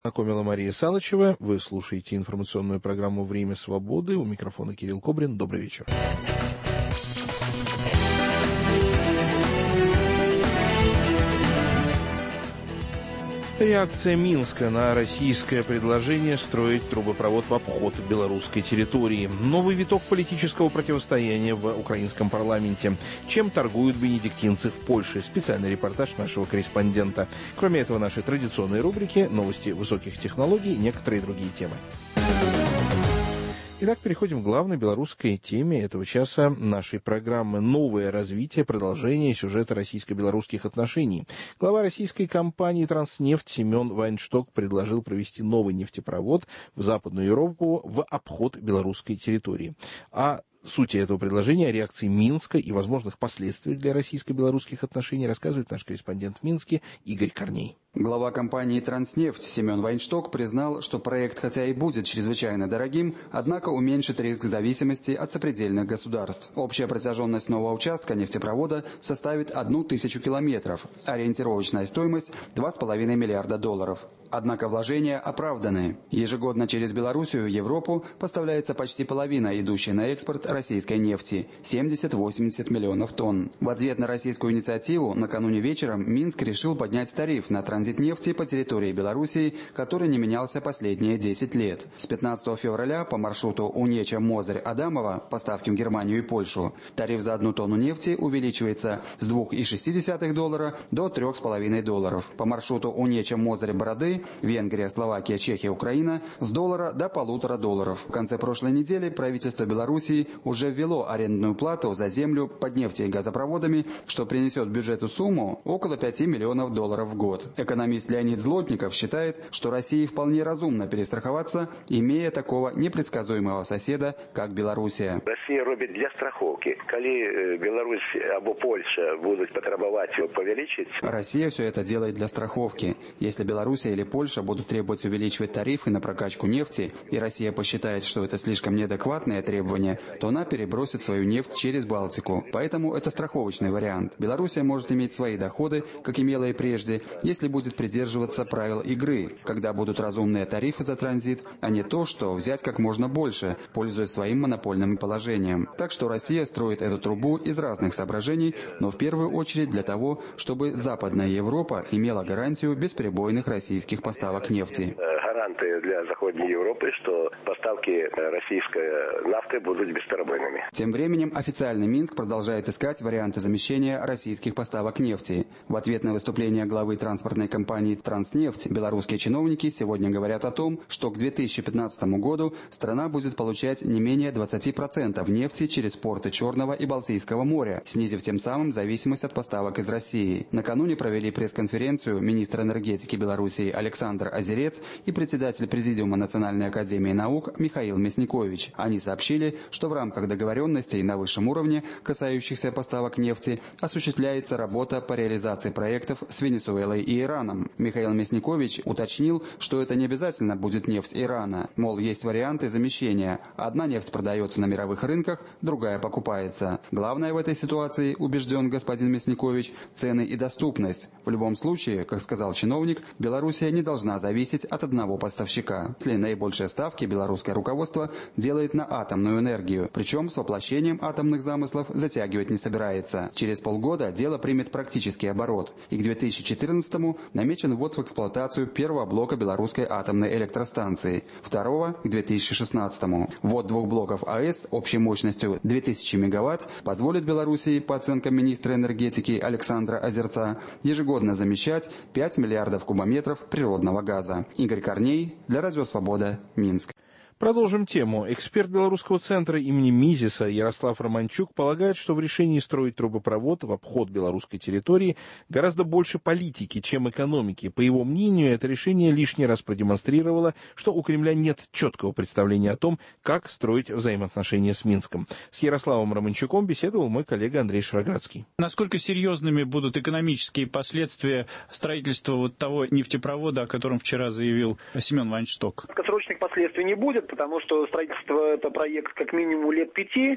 Знакомила Мария Салычева. Вы слушаете информационную программу «Время свободы». У микрофона Кирилл Кобрин. Добрый вечер. Реакция Минска на российское предложение строить трубопровод в обход белорусской территории. Новый виток политического противостояния в украинском парламенте. Чем торгуют бенедиктинцы в Польше? Специальный репортаж нашего корреспондента. Кроме этого, наши традиционные рубрики, новости высоких технологий и некоторые другие темы. Итак, переходим к главной белорусской теме этого часа нашей программы. Новое развитие, продолжение сюжета российско-белорусских отношений. Глава российской компании «Транснефть» Семен Вайншток предложил провести новый нефтепровод в Западную Европу в обход белорусской территории. О сути этого предложения, о реакции Минска и возможных последствиях для российско-белорусских отношений рассказывает наш корреспондент в Минске Игорь Корней. Глава компании «Транснефть» Семен Вайншток признал, что проект, хотя и будет чрезвычайно дорогим, однако уменьшит риск зависимости от сопредельных государств. Общая протяженность нового участка нефтепровода составит 1000 километров, ориентировочная стоимость – $2,5 миллиарда. Однако вложения оправданы. Ежегодно через Белоруссию в Европу поставляется почти половина идущей на экспорт российской нефти – 70-80 миллионов тонн. В ответ на российскую инициативу накануне вечером Минск решил поднять тариф на транзит нефти по территории Белоруссии, который не менялся последние 10 лет. С 15 февраля по маршруту Унеча-Мозырь-Адамово, поставки в Германию и Польшу, тариф за 1 тонну нефти увеличивается с $2,6 до $3,5. По маршруту Унеча-Мозырь-Бороды, Венгрия, Словакия, Чехия, Украина с $1 до $1,5. В конце прошлой недели правительство Белоруссии уже ввело арендную плату за землю под нефть и газопроводами, что принесет бюджету сумму около $5 миллионов в год. Экономист Леонид Злотников считает, что России вполне разумно перестраховаться, имея такого непредсказуемого соседа, как Белоруссия. Россия робит для страховки. Коли Беларусь або Польша будут потребовать его увеличить. Россия все это делает для страховки. Если Белоруссия или Польша будут требовать увеличивать тарифы на прокачку нефти, и Россия посчитает, что это слишком неадекватное требование, то она перебросит свою нефть через Балтику. Поэтому это страховочный вариант. Белоруссия может иметь свои доходы, как имела и прежде, если будет придерживаться правил игры, когда будут разумные тарифы за транзит, а не то, что взять как можно больше, пользуясь своим монопольным положением. Так что Россия строит эту трубу из разных соображений, но в первую очередь для того, чтобы Западная Европа имела гарантию бесперебойных российских поставок нефти. Гаранты для Западной Европы, что поставки российской нафты будут бесперебойными. Тем временем официальный Минск продолжает искать варианты замещения российских поставок нефти. В ответ на выступление главы транспортной компании «Транснефть» белорусские чиновники сегодня говорят о том, что к 2015 году страна будет получать не менее 20% нефти через порты Черного и Балтийского моря, снизив тем самым зависимость от поставок из России. Накануне провели пресс-конференцию министр энергетики Белоруссии Александр Озерец и председатель Президиума Национальной академии наук Михаил Мясникович. Они сообщили, что в рамках договоренностей на высшем уровне, касающихся поставок нефти, осуществляется работа по реализации проектов с Венесуэлой и Ираном. Михаил Мясникович уточнил, что это не обязательно будет нефть Ирана. Мол, есть варианты замещения. Одна нефть продается на мировых рынках, другая покупается. Главное в этой ситуации, убежден господин Мясникович, цены и доступность. В любом случае, как сказал чиновник, Белоруссия не должна зависеть от одного поставщика. Если наибольшие ставки белорусское руководство делает на атомную энергию, причем с воплощением атомных замыслов затягивать не собирается. Через полгода дело примет практический оборот, и к 2014-му намечен ввод в эксплуатацию первого блока белорусской атомной электростанции, второго к 2016-му. Ввод двух блоков АЭС общей мощностью 2000 мегаватт позволит Белоруссии, по оценкам министра энергетики Александра Озерца, ежегодно замещать 5 миллиардов кубометров природного газа. Игорь Корней для Радио Свобода, Минск. Продолжим тему. Эксперт Белорусского центра имени Мизеса Ярослав Романчук полагает, что в решении строить трубопровод в обход белорусской территории гораздо больше политики, чем экономики. По его мнению, это решение лишний раз продемонстрировало, что у Кремля нет четкого представления о том, как строить взаимоотношения с Минском. С Ярославом Романчуком беседовал мой коллега Андрей Шароградский. Насколько серьезными будут экономические последствия строительства вот того нефтепровода, о котором вчера заявил Семен Вайншток? Краткосрочных последствий не будет, потому что строительство – это проект как минимум лет 5.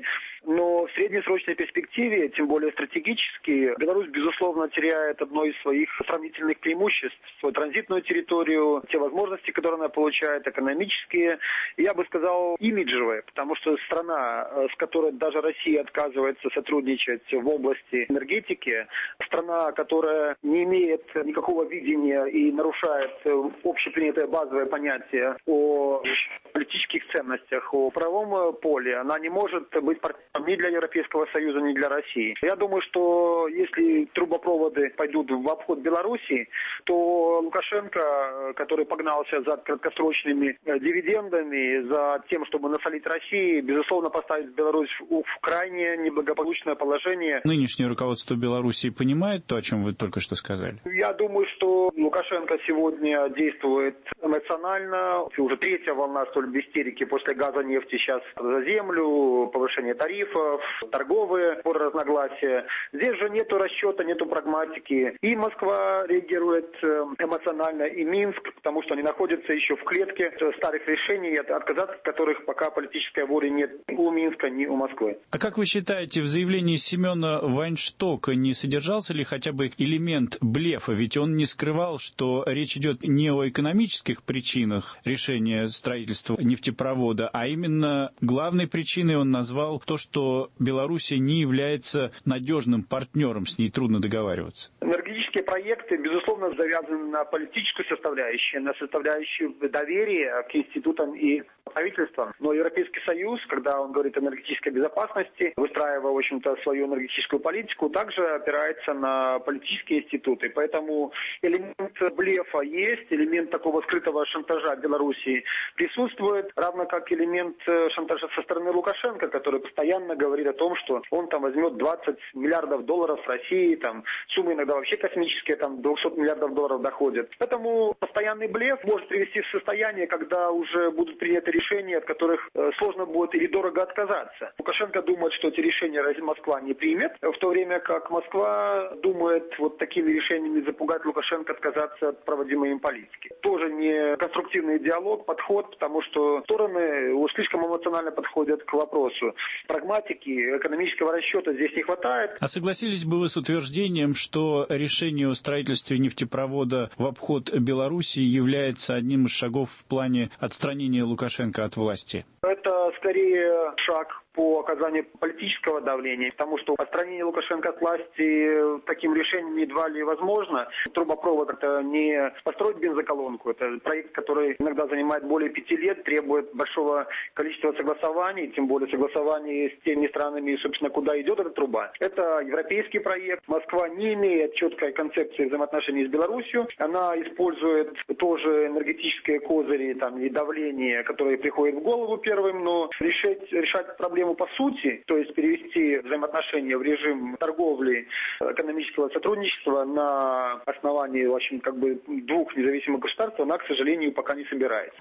Но в среднесрочной перспективе, тем более стратегически, Беларусь, безусловно, теряет одно из своих сравнительных преимуществ. Свою транзитную территорию, те возможности, которые она получает, экономические, и, я бы сказал, имиджевые, потому что страна, с которой даже Россия отказывается сотрудничать в области энергетики, страна, которая не имеет никакого видения и нарушает общепринятое базовое понятие о политических ценностях, о правовом поле, она не может быть партнером ни для Европейского Союза, ни для России. Я думаю, что если трубопроводы пойдут в обход Беларуси, то Лукашенко, который погнался за краткосрочными дивидендами, за тем, чтобы насолить России, безусловно, поставит Беларусь в крайне неблагополучное положение. Нынешнее руководство Беларуси понимает то, о чем вы только что сказали? Я думаю, что Лукашенко сегодня действует эмоционально. Уже третья волна столь истерики после газа, нефти сейчас за землю, повышение тарифов, торговые разногласия. Здесь же нету расчета, нету прагматики. И Москва реагирует эмоционально, и Минск, потому что они находятся еще в клетке старых решений, отказаться от которых пока политической воли нет ни у Минска, ни у Москвы. А как вы считаете, в заявлении Семена Вайнштока не содержался ли хотя бы элемент блефа? Ведь он не скрывал, что речь идет не о экономических причинах решения строительства нефтепровода, а именно главной причиной он назвал то, что Белоруссия не является надежным партнером, с ней трудно договариваться. Энергетические проекты, безусловно, завязаны на политическую составляющую, на составляющую доверия к институтам и правительствам. Но Европейский Союз, когда он говорит о энергетической безопасности, выстраивая, в общем-то, свою энергетическую политику, также опирается на политические институты. Поэтому элемент блефа есть, элемент такого скрытого шантажа Белоруссии присутствует, равно как элемент шантажа со стороны Лукашенко, который постоянно говорит о том, что он там возьмет 20 миллиардов долларов с России, там суммы иногда вообще космические, там 200 миллиардов долларов доходят. Поэтому постоянный блеф может привести в состояние, когда уже будут приняты решения, от которых сложно будет или дорого отказаться. Лукашенко думает, что эти решения Москва не примет, в то время как Москва думает вот такими решениями запугать Лукашенко отказаться от проводимой им политики. Тоже не конструктивный диалог, подход, потому что стороны уж слишком эмоционально подходят к вопросу. Прагматики, экономического расчета здесь не хватает. А согласились бы вы с утверждением, что решение о строительстве нефтепровода в обход Белоруссии является одним из шагов в плане отстранения Лукашенко от власти? Это скорее шаг по оказанию политического давления, потому что отстранение Лукашенко от власти таким решением едва ли возможно. Трубопровод — это не построить бензоколонку, это проект, который иногда занимает более 5 лет, требует большого количества согласований, тем более согласований с теми странами, собственно, куда идет эта труба. Это европейский проект. Москва не имеет четкой концепции взаимоотношений с Беларусью. Она использует тоже энергетические козыри там, и давление, которые приходят в голову первым, но решать проблему по сути, то есть перевести взаимоотношения в режим торговли, экономического сотрудничества на основании, в общем, как бы двух независимых государств, она, к сожалению, пока не собирается.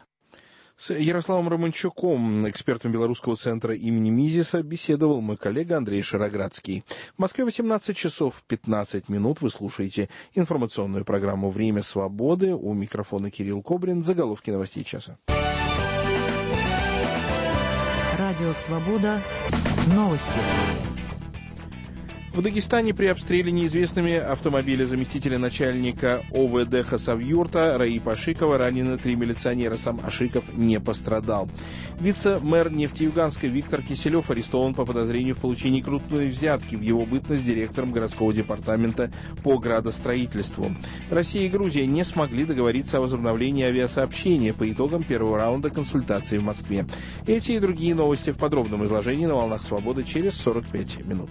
С Ярославом Романчуком, экспертом Белорусского центра имени Мизеса, беседовал мой коллега Андрей Шароградский. В Москве 18 часов 15 минут. Вы слушаете информационную программу «Время свободы». У микрофона Кирилл Кобрин. Заголовки новостей часа. Радио «Свобода». Новости. В Дагестане при обстреле неизвестными автомобиля заместителя начальника ОВД Хасавюрта Раипа Ашикова ранены 3 милиционера. Сам Ашиков не пострадал. Вице-мэр Нефтеюганска Виктор Киселев арестован по подозрению в получении крупной взятки в его бытность директором городского департамента по градостроительству. Россия и Грузия не смогли договориться о возобновлении авиасообщения по итогам первого раунда консультаций в Москве. Эти и другие новости в подробном изложении на «Волнах Свободы» через 45 минут.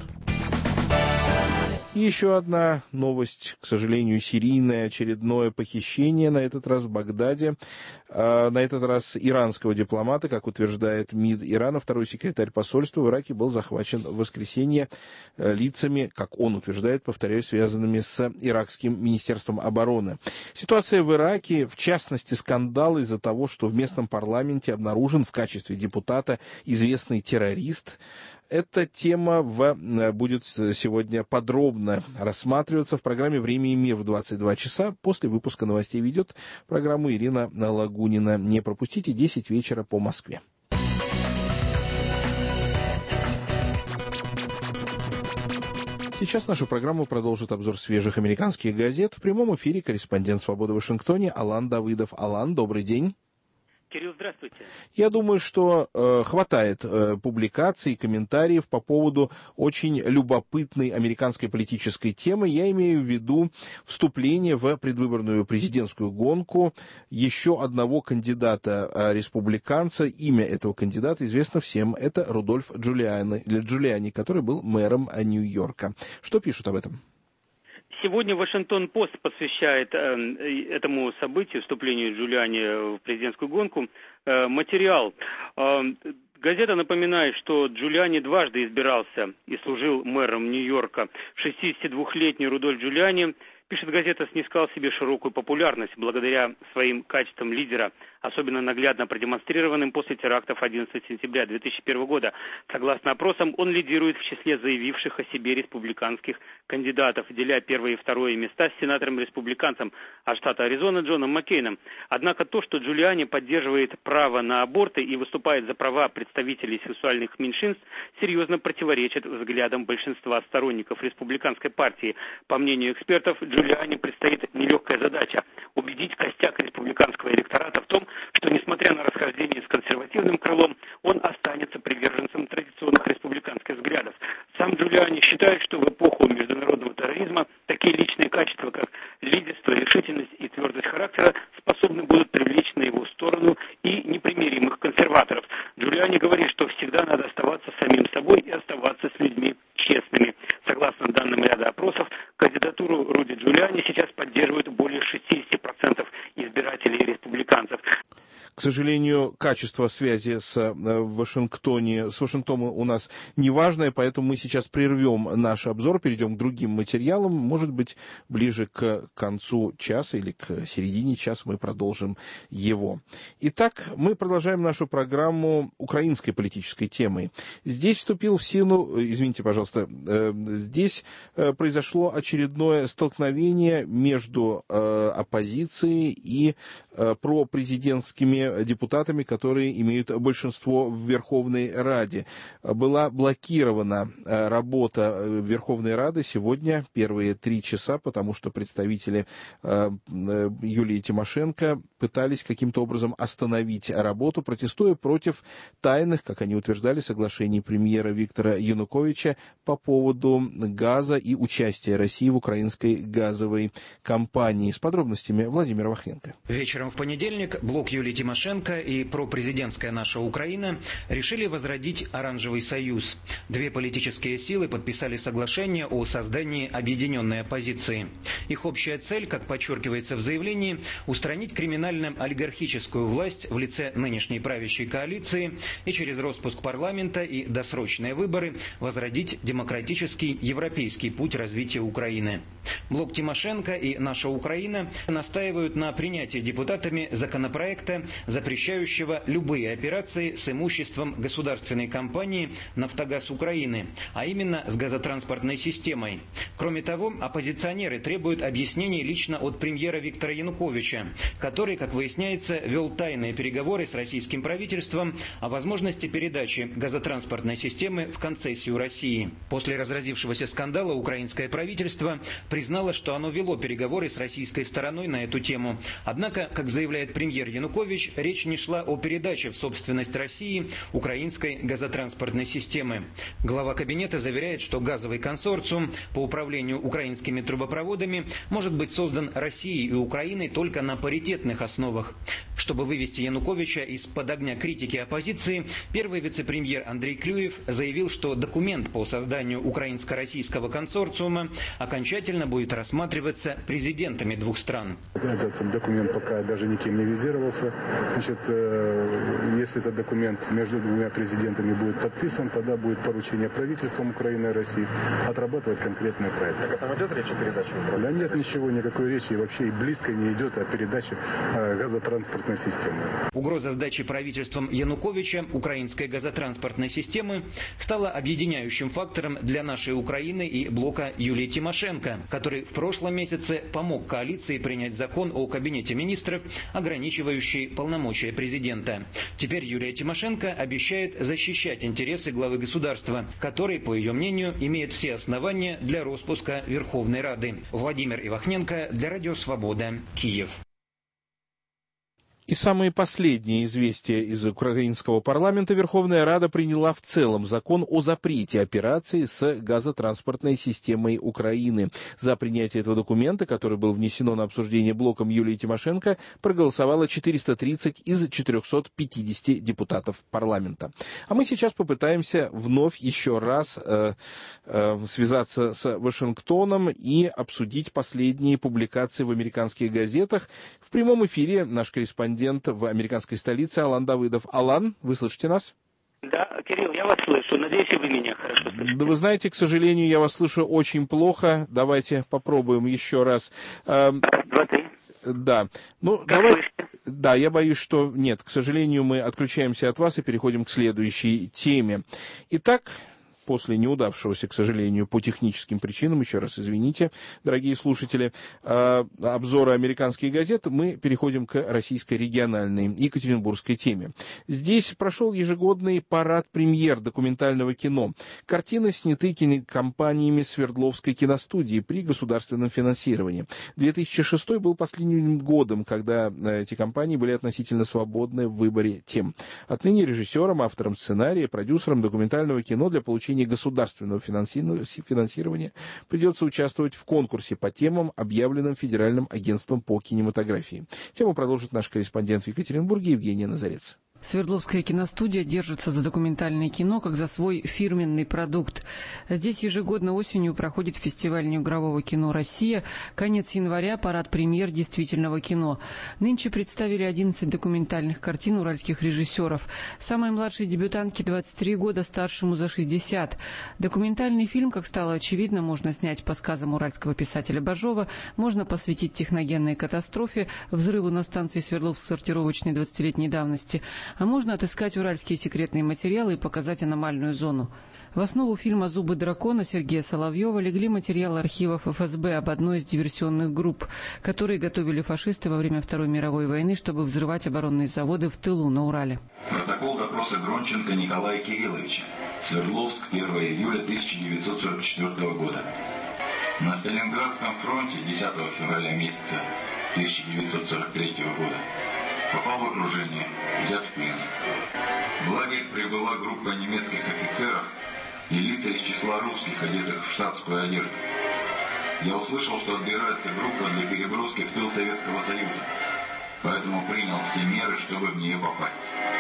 Еще одна новость, к сожалению, серийное очередное похищение, на этот раз в Багдаде, на этот раз иранского дипломата, как утверждает МИД Ирана. Второй секретарь посольства в Ираке был захвачен в воскресенье лицами, как он утверждает, повторяю, связанными с иракским министерством обороны. Ситуация в Ираке, в частности, скандал из-за того, что в местном парламенте обнаружен в качестве депутата известный террорист. Эта тема будет сегодня подробно рассматриваться в программе «Время и мир» в 22 часа. После выпуска новостей ведет программу Ирина Лагунина. Не пропустите, 10 вечера по Москве. Сейчас нашу программу продолжит обзор свежих американских газет. В прямом эфире корреспондент «Свободы» в Вашингтоне Алан Давыдов. Алан, добрый день. Кирилл, здравствуйте. Я думаю, что хватает публикаций и комментариев по поводу очень любопытной американской политической темы. Я имею в виду вступление в предвыборную президентскую гонку еще одного кандидата-республиканца. Имя этого кандидата известно всем. Это Рудольф Джулиани, который был мэром Нью-Йорка. Что пишут об этом? Сегодня Вашингтон-Пост посвящает этому событию, вступлению Джулиани в президентскую гонку, материал. Газета напоминает, что Джулиани дважды избирался и служил мэром Нью-Йорка. 62-летний Рудольф Джулиани, пишет газета, снискал себе широкую популярность благодаря своим качествам лидера, особенно наглядно продемонстрированным после терактов 11 сентября 2001 года. Согласно опросам, он лидирует в числе заявивших о себе республиканских кандидатов, деля первое и второе места с сенатором-республиканцем от штата Аризона Джоном Маккейном. Однако то, что Джулиани поддерживает право на аборты и выступает за права представителей сексуальных меньшинств, серьезно противоречит взглядам большинства сторонников республиканской партии. По мнению экспертов, Джулиани предстоит нелегкая задача – убедить костяк республиканского электората в том, что, несмотря на расхождение с консервативным крылом, он останется приверженцем традиционных республиканских взглядов. Сам Джулиани считает, что в эпоху международного терроризма такие личные качества, как лидерство, решительность и твердость характера, способны будут привлечь на его сторону и непримиримых консерваторов. Джулиани говорит, что всегда надо оставаться самим собой и оставаться с людьми честными. Согласно данным ряда опросов, кандидатуру Руди Джулиани сейчас поддерживают более 60% избирателей республиканцев. К сожалению, качество связи с Вашингтоном у нас неважное, поэтому мы сейчас прервем наш обзор, перейдем к другим материалам. Может быть, ближе к концу часа или к середине часа мы продолжим его. Итак, мы продолжаем нашу программу украинской политической темой. Здесь вступил в силу, здесь произошло очередное столкновение между оппозицией и пропрезидентскими депутатами, которые имеют большинство в Верховной Раде. Была блокирована работа Верховной Рады сегодня первые 3 часа, потому что представители Юлии Тимошенко пытались каким-то образом остановить работу, протестуя против тайных, как они утверждали, соглашений премьера Виктора Януковича по поводу газа и участия России в украинской газовой компании. С подробностями Владимир Вахненко. Вечером в понедельник блок Юлии Тимошенко и пропрезидентская «Наша Украина» решили возродить Оранжевый союз. 2 политические силы подписали соглашение о создании объединенной оппозиции. Их общая цель, как подчеркивается в заявлении, устранить криминально-олигархическую власть в лице нынешней правящей коалиции и через распуск парламента и досрочные выборы возродить демократический европейский путь развития Украины. Блок Тимошенко и «Наша Украина» настаивают на принятии депутатами законопроекта, запрещающего любые операции с имуществом государственной компании «Нафтогаз Украины», а именно с газотранспортной системой. Кроме того, оппозиционеры требуют объяснений лично от премьера Виктора Януковича, который, как выясняется, вел тайные переговоры с российским правительством о возможности передачи газотранспортной системы в концессию России. После разразившегося скандала украинское правительство признало, что оно вело переговоры с российской стороной на эту тему. Однако, как заявляет премьер Янукович, речь не шла о передаче в собственность России украинской газотранспортной системы. Глава кабинета заверяет, что газовый консорциум по управлению украинскими трубопроводами может быть создан Россией и Украиной только на паритетных основах. Чтобы вывести Януковича из-под огня критики оппозиции, первый вице-премьер Андрей Клюев заявил, что документ по созданию украинско-российского консорциума окончательно будет рассматриваться президентами 2 стран. Этот документ пока даже никем не визировался. Значит, если этот документ между 2 президентами будет подписан, тогда будет поручение правительствам Украины и России отрабатывать конкретный проект. Так это идет речь о передаче? Да нет, ничего, никакой речи вообще и близко не идет о передаче газотранспортной системы. Угроза сдачи правительством Януковича украинской газотранспортной системы стала объединяющим фактором для нашей Украины и блока Юлии Тимошенко, который в прошлом месяце помог коалиции принять закон о кабинете министров, ограничивающий полномочия полномочия президента. Теперь Юлия Тимошенко обещает защищать интересы главы государства, который, по ее мнению, имеет все основания для распуска Верховной Рады. Владимир Ивахненко для Радио Свобода, Киев. И самые последние известия из украинского парламента. Верховная Рада приняла в целом закон о запрете операций с газотранспортной системой Украины. За принятие этого документа, который был внесено на обсуждение блоком Юлии Тимошенко, проголосовало 430 из 450 депутатов парламента. А мы сейчас попытаемся вновь еще раз связаться с Вашингтоном и обсудить последние публикации в американских газетах. В прямом эфире наш корреспондент в американской столице Алан Давыдов. Алан, вы слышите нас? Да, Кирилл, я вас слышу. Надеюсь, и вы меня хорошо слышите. Да вы знаете, к сожалению, я вас слышу очень плохо. Давайте попробуем еще раз. Раз, два, три. Да. Ну, да, я боюсь, что нет. К сожалению, мы отключаемся от вас и переходим к следующей теме. Итак, после неудавшегося, к сожалению, по техническим причинам, еще раз извините, дорогие слушатели, обзора американских газет, мы переходим к российской региональной екатеринбургской теме. Здесь прошел ежегодный парад премьер документального кино. Картины сняты кинокомпаниями Свердловской киностудии при государственном финансировании. 2006 был последним годом, когда эти компании были относительно свободны в выборе тем. Отныне режиссером, автором сценария, продюсером документального кино для получения государственного финансирования придется участвовать в конкурсе по темам, объявленным Федеральным агентством по кинематографии. Тему продолжит наш корреспондент в Екатеринбурге Евгения Назарец. Свердловская киностудия держится за документальное кино как за свой фирменный продукт. Здесь ежегодно осенью проходит фестиваль неигрового кино «Россия». Конец января – парад премьер действительного кино. Нынче представили 11 документальных картин уральских режиссеров. Самой младшей дебютантке 23 года, старшему за 60. Документальный фильм, как стало очевидно, можно снять по сказам уральского писателя Бажова, можно посвятить техногенной катастрофе, взрыву на станции Свердловск-сортировочной 20-летней давности, а можно отыскать уральские секретные материалы и показать аномальную зону. В основу фильма «Зубы дракона» Сергея Соловьева легли материалы архивов ФСБ об одной из диверсионных групп, которые готовили фашисты во время Второй мировой войны, чтобы взрывать оборонные заводы в тылу на Урале. Протокол допроса Гронченко Николая Кирилловича. Свердловск, 1 июля 1944 года. На Сталинградском фронте 10 февраля месяца 1943 года попал в окружение, взят в плен. В лагерь прибыла группа немецких офицеров и лица из числа русских, одетых в штатскую одежду. Я услышал, что отбирается группа для переброски в тыл Советского Союза, поэтому принял все меры, чтобы в нее попасть.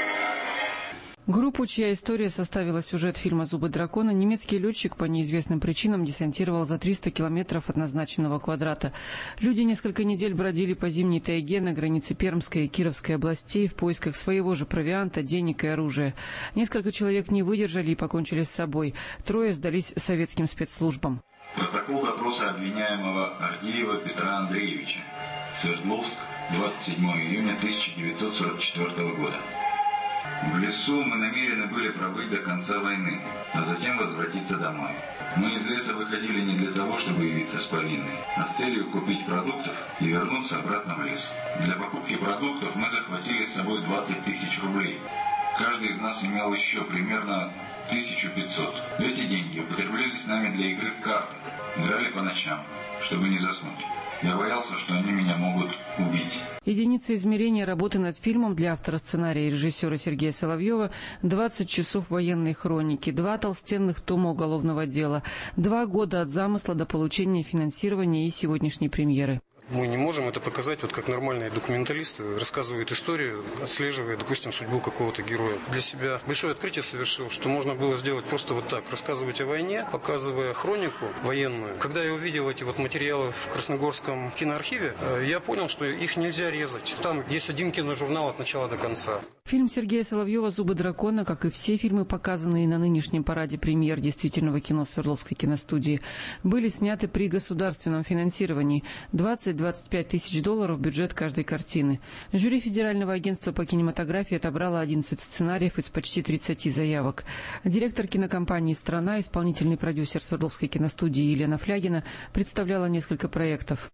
Группу, чья история составила сюжет фильма «Зубы дракона», немецкий летчик по неизвестным причинам десантировал за 300 километров от назначенного квадрата. Люди несколько недель бродили по зимней тайге на границе Пермской и Кировской областей в поисках своего же провианта, денег и оружия. Несколько человек не выдержали и покончили с собой. 3 сдались советским спецслужбам. Протокол допроса обвиняемого Ардеева Петра Андреевича. Свердловск, 27 июня 1944 года. В лесу мы намерены были пробыть до конца войны, а затем возвратиться домой. Мы из леса выходили не для того, чтобы явиться с повинной, а с целью купить продуктов и вернуться обратно в лес. Для покупки продуктов мы захватили с собой 20 тысяч рублей. Каждый из нас имел еще примерно 1500. Эти деньги употреблялись нами для игры в карты. Играли по ночам, чтобы не заснуть. Я боялся, что они меня могут убить. Единица измерения работы над фильмом для автора сценария и режиссера Сергея Соловьева – 20 часов военной хроники, 2 толстенных тома уголовного дела, 2 года от замысла до получения финансирования и сегодняшней премьеры. Мы не можем это показать, вот как нормальные документалисты рассказывают историю, отслеживая, допустим, судьбу какого-то героя. Для себя большое открытие совершил, что можно было сделать просто вот так, рассказывать о войне, показывая хронику военную. Когда я увидел эти вот материалы в Красногорском киноархиве, я понял, что их нельзя резать. Там есть один киножурнал от начала до конца. Фильм Сергея Соловьева «Зубы дракона», как и все фильмы, показанные на нынешнем параде премьер действительного кино Свердловской киностудии, были сняты при государственном финансировании. 20-25 тысяч долларов бюджет каждой картины. Жюри Федерального агентства по кинематографии отобрало 11 сценариев из почти 30 заявок. Директор кинокомпании «Страна», исполнительный продюсер Свердловской киностудии Елена Флягина представляла несколько проектов.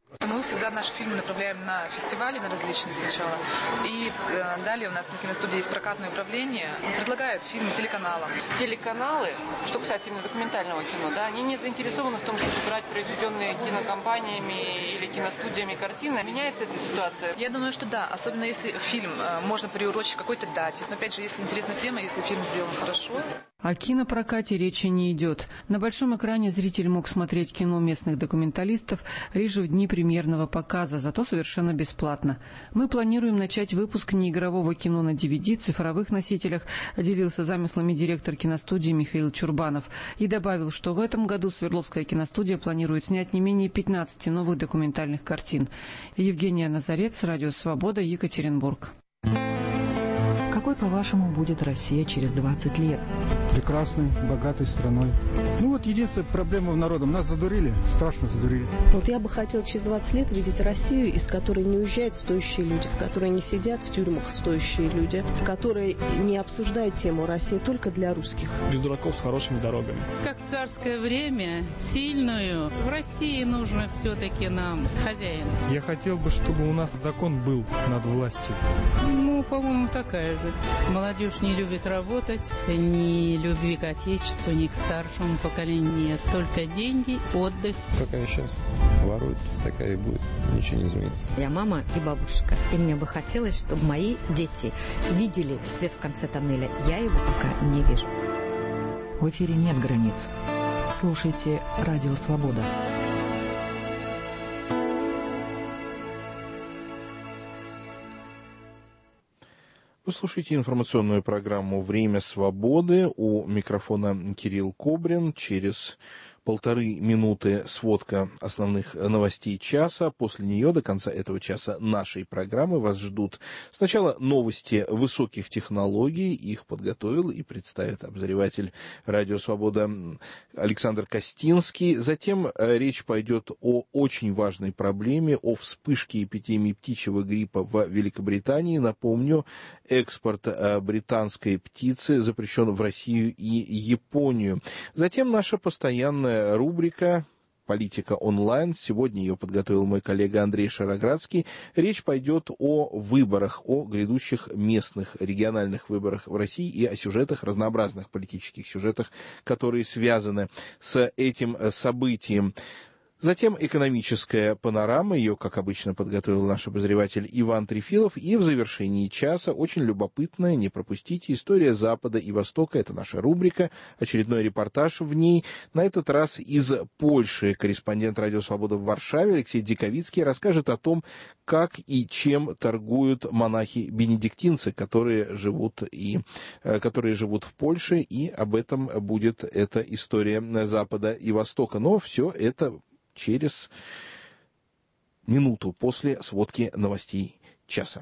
Мы всегда наши фильмы направляем на фестивали, на различные сначала. И далее у нас на киностудии есть прокатное управление. Предлагают фильмы телеканалам. Телеканалы, что касается именно документального кино, да, они не заинтересованы в том, чтобы брать произведенные кинокомпаниями или киностудиями картины. Меняется эта ситуация? Я думаю, что да. Особенно если фильм можно приурочить к какой-то дате. Но опять же, если интересная тема, если фильм сделан хорошо. О кинопрокате речи не идет. На большом экране зритель мог смотреть кино местных документалистов лишь в дни премьерного показа, зато совершенно бесплатно. Мы планируем начать выпуск неигрового кино на DVD, цифровых носителях, делился замыслами директор киностудии Михаил Чурбанов и добавил, что в этом году Свердловская киностудия планирует снять не менее 15 новых документальных картин. Евгения Назарец, Радио Свобода, Екатеринбург. Какой, по-вашему, будет Россия через 20 лет? Прекрасной, богатой страной. Ну вот единственная проблема в народе. Нас задурили, страшно задурили. Вот я бы хотел через 20 лет видеть Россию, из которой не уезжают стоящие люди, в которой не сидят в тюрьмах стоящие люди, в которой не обсуждают тему России только для русских. Без дураков с хорошими дорогами. Как в царское время, сильную. В России нужно все-таки нам хозяин. Я хотел бы, чтобы у нас закон был над властью. Ну, по-моему, такая же. Молодежь не любит работать, ни любви к отечеству, ни к старшему поколению нет. Только деньги, отдых. Какая сейчас воруют, такая и будет. Ничего не изменится. Я мама и бабушка. И мне бы хотелось, чтобы мои дети видели свет в конце тоннеля. Я его пока не вижу. В эфире нет границ. Слушайте Радио Свобода. Вы слушаете информационную программу «Время свободы». У микрофона Кирилл Кобрин. Через 1,5 минуты сводка основных новостей часа. После нее до конца этого часа нашей программы вас ждут сначала новости высоких технологий. Их подготовил и представит обозреватель «Радио Свобода» Александр Костинский. Затем речь пойдет о очень важной проблеме, о вспышке эпидемии птичьего гриппа в Великобритании. Напомню, экспорт британской птицы запрещен в Россию и Японию. Затем наша постоянная рубрика «Политика онлайн». Сегодня ее подготовил мой коллега Андрей Шароградский. Речь пойдет о выборах, о грядущих местных, региональных выборах в России и о сюжетах, разнообразных политических сюжетах, которые связаны с этим событием. Затем экономическая панорама, ее, как обычно, подготовил наш обозреватель Иван Трефилов. И в завершении часа очень любопытная, не пропустите, история Запада и Востока. Это наша рубрика, очередной репортаж в ней. На этот раз из Польши корреспондент «Радио Свобода» в Варшаве Алексей Диковицкий расскажет о том, как и чем торгуют монахи-бенедиктинцы, которые живут в Польше. И об этом будет эта история Запада и Востока. Но все это через минуту после сводки новостей часа.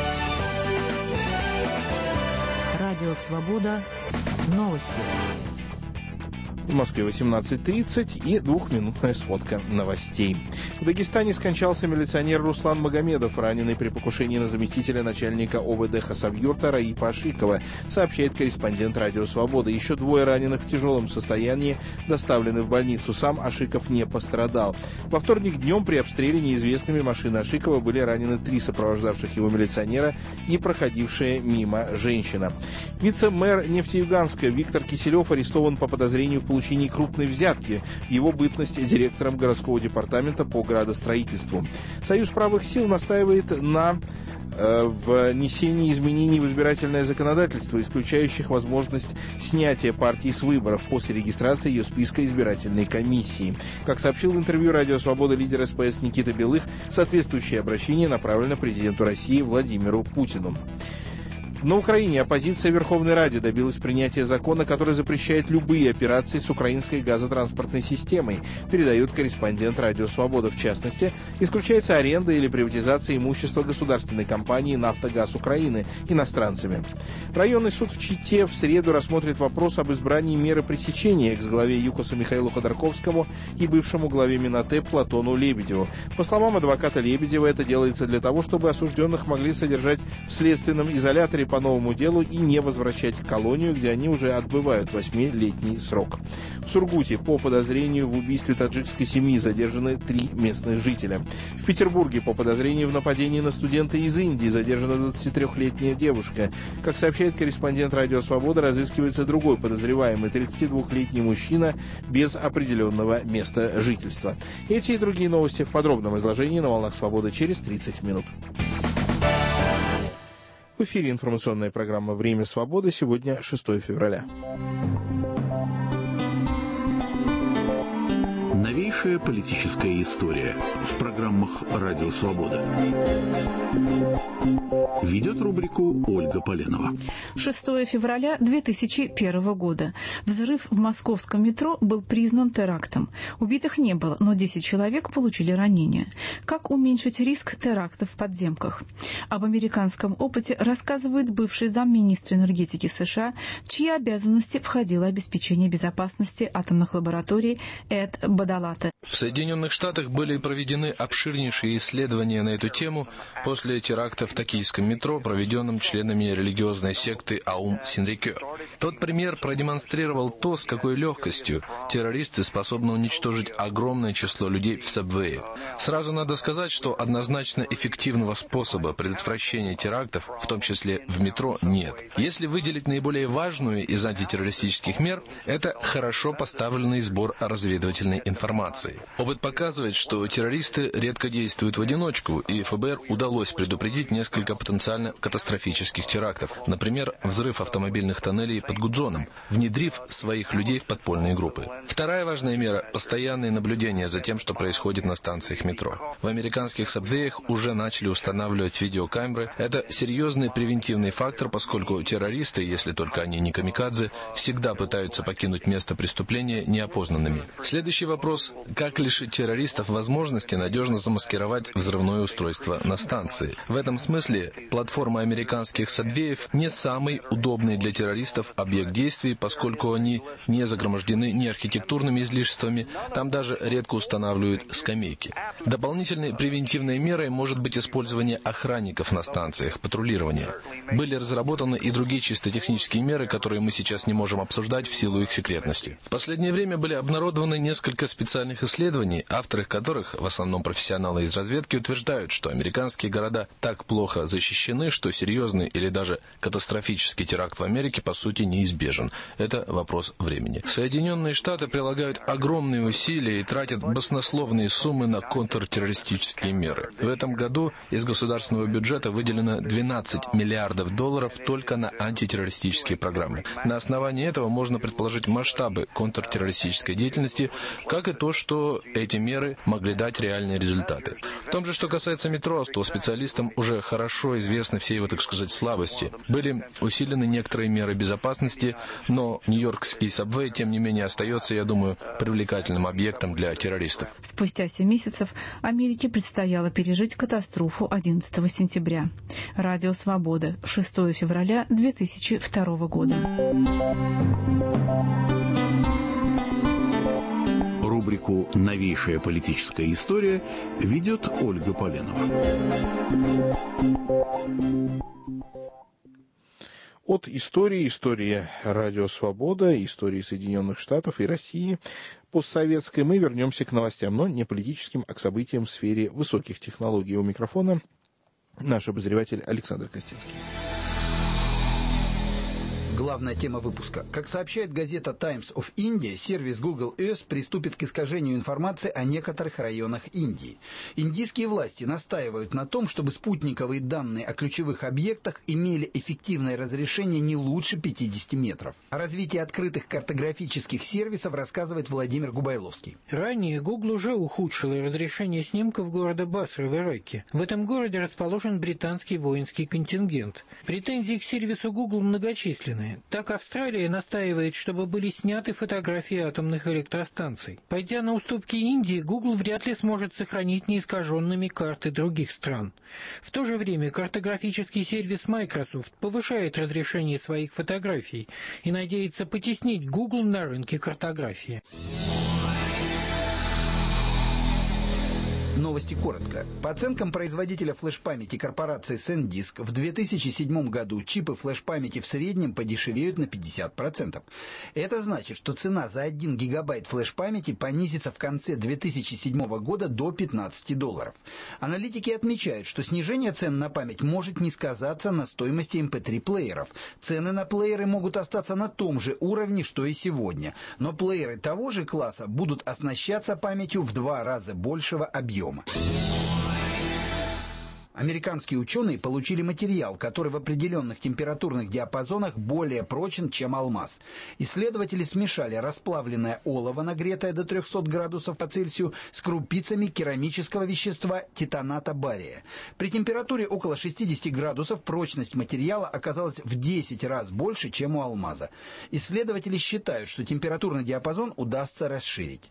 Радио Свобода. Новости. В Москве 18:30 и 2-минутная сводка новостей. В Дагестане скончался милиционер Руслан Магомедов, раненый при покушении на заместителя начальника ОВД Хасавюрта Раипа Ашикова, сообщает корреспондент «Радио Свобода». Еще 2 раненых в тяжелом состоянии доставлены в больницу. Сам Ашиков не пострадал. Во вторник днем при обстреле неизвестными машины Ашикова были ранены 3 сопровождавших его милиционера и проходившая мимо женщина. Вице-мэр Нефтеюганска Виктор Киселев арестован по подозрению в получении крупной взятки в его бытность директором городского департамента по градостроительству. Союз правых сил настаивает на внесении изменений в избирательное законодательство, исключающих возможность снятия партии с выборов после регистрации ее списка избирательной комиссии. Как сообщил в интервью «Радио Свобода» лидер СПС Никита Белых, соответствующее обращение направлено президенту России Владимиру Путину. На Украине оппозиция Верховной Раде добилась принятия закона, который запрещает любые операции с украинской газотранспортной системой, передает корреспондент «Радио Свобода». В частности, исключается аренда или приватизация имущества государственной компании «Нафтогаз Украины» иностранцами. Районный суд в Чите в среду рассмотрит вопрос об избрании меры пресечения экс-главе ЮКОСа Михаилу Ходорковскому и бывшему главе Минотеп Платону Лебедеву. По словам адвоката Лебедева, это делается для того, чтобы осужденных могли содержать в следственном изоляторе по новому делу и не возвращать в колонию, где они уже отбывают 8-летний срок. В Сургуте по подозрению в убийстве таджикской семьи задержаны 3 местных жителя. В Петербурге по подозрению в нападении на студента из Индии задержана 23-летняя девушка. Как сообщает корреспондент «Радио Свобода», разыскивается другой подозреваемый, 32-летний мужчина без определенного места жительства. Эти и другие новости в подробном изложении на «Волнах Свободы» через 30 минут. В эфире информационная программа «Время свободы». Сегодня 6 февраля. Новейшая политическая история в программах «Радио Свобода». Ведет рубрику Ольга Поленова. 6 февраля 2001 года. Взрыв в московском метро был признан терактом. Убитых не было, но 10 человек получили ранения. Как уменьшить риск терактов в подземках? Об американском опыте рассказывает бывший замминистра энергетики США, в чьи обязанности входило обеспечение безопасности атомных лабораторий Эд Бадалата. В Соединенных Штатах были проведены обширнейшие исследования на эту тему после теракта в токийском метро, проведенном членами религиозной секты Аум Синрикё. Тот пример продемонстрировал то, с какой легкостью террористы способны уничтожить огромное число людей в сабвее. Сразу надо сказать, что однозначно эффективного способа предотвращения терактов, в том числе в метро, нет. Если выделить наиболее важную из антитеррористических мер, это хорошо поставленный сбор разведывательной информации. Опыт показывает, что террористы редко действуют в одиночку, и ФБР удалось предупредить несколько потенциально катастрофических терактов. Например, взрыв автомобильных тоннелей под Гудзоном, внедрив своих людей в подпольные группы. Вторая важная мера – постоянное наблюдение за тем, что происходит на станциях метро. В американских сабвеях уже начали устанавливать видеокамеры. Это серьезный превентивный фактор, поскольку террористы, если только они не камикадзе, всегда пытаются покинуть место преступления неопознанными. Следующий вопрос – как лишить террористов возможности надежно замаскировать взрывное устройство на станции? В этом смысле платформа американских сабвеев не самый удобный для террористов объект действий, поскольку они не загромождены ни архитектурными излишествами, там даже редко устанавливают скамейки. Дополнительной превентивной мерой может быть использование охранников на станциях, патрулирование. Были разработаны и другие чисто технические меры, которые мы сейчас не можем обсуждать в силу их секретности. В последнее время были обнародованы несколько специальных исследований, авторы которых, в основном профессионалы из разведки, утверждают, что американские города так плохо защищены, что серьезный или даже катастрофический теракт в Америке по сути неизбежен. Это вопрос времени. Соединенные Штаты прилагают огромные усилия и тратят баснословные суммы на контртеррористические меры. В этом году из государственного бюджета выделено $12 миллиардов только на антитеррористические программы. На основании этого можно предположить масштабы контртеррористической деятельности, как и то, что эти меры могли дать реальные результаты. В том же, что касается метро, то специалистам уже хорошо известны все его, так сказать, слабости. Были усилены некоторые меры безопасности, но нью-йоркский сабвей, тем не менее, остается, я думаю, привлекательным объектом для террористов. Спустя 7 месяцев Америке предстояло пережить катастрофу 11 сентября. Радио Свобода, 6 февраля 2002 года. Рубрику «Новейшая политическая история» ведет Ольга Поленова. От истории Радио Свобода, истории Соединенных Штатов и России постсоветской мы вернемся к новостям, но не политическим, а к событиям в сфере высоких технологий. У микрофона наш обозреватель Александр Костинский. Главная тема выпуска. Как сообщает газета Times of India, сервис Google Earth приступит к искажению информации о некоторых районах Индии. Индийские власти настаивают на том, чтобы спутниковые данные о ключевых объектах имели эффективное разрешение не лучше 50 метров. О развитии открытых картографических сервисов рассказывает Владимир Губайловский. Ранее Google уже ухудшило разрешение снимков города Басра в Ираке. В этом городе расположен британский воинский контингент. Претензии к сервису Google многочисленны. Так Австралия настаивает, чтобы были сняты фотографии атомных электростанций. Пойдя на уступки Индии, Google вряд ли сможет сохранить неискаженными карты других стран. В то же время картографический сервис Microsoft повышает разрешение своих фотографий и надеется потеснить Google на рынке картографии. Новости коротко. По оценкам производителя флеш-памяти корпорации SanDisk, в 2007 году чипы флеш-памяти в среднем подешевеют на 50%. Это значит, что цена за 1 гигабайт флеш-памяти понизится в конце 2007 года до $15. Аналитики отмечают, что снижение цен на память может не сказаться на стоимости MP3-плееров. Цены на плееры могут остаться на том же уровне, что и сегодня. Но плееры того же класса будут оснащаться памятью в 2 раза большего объема. Американские ученые получили материал, который в определенных температурных диапазонах более прочен, чем алмаз. Исследователи смешали расплавленное олово, нагретое до 300 градусов по Цельсию, с крупицами керамического вещества титаната бария. При температуре около 60 градусов прочность материала оказалась в 10 раз больше, чем у алмаза. Исследователи считают, что температурный диапазон удастся расширить.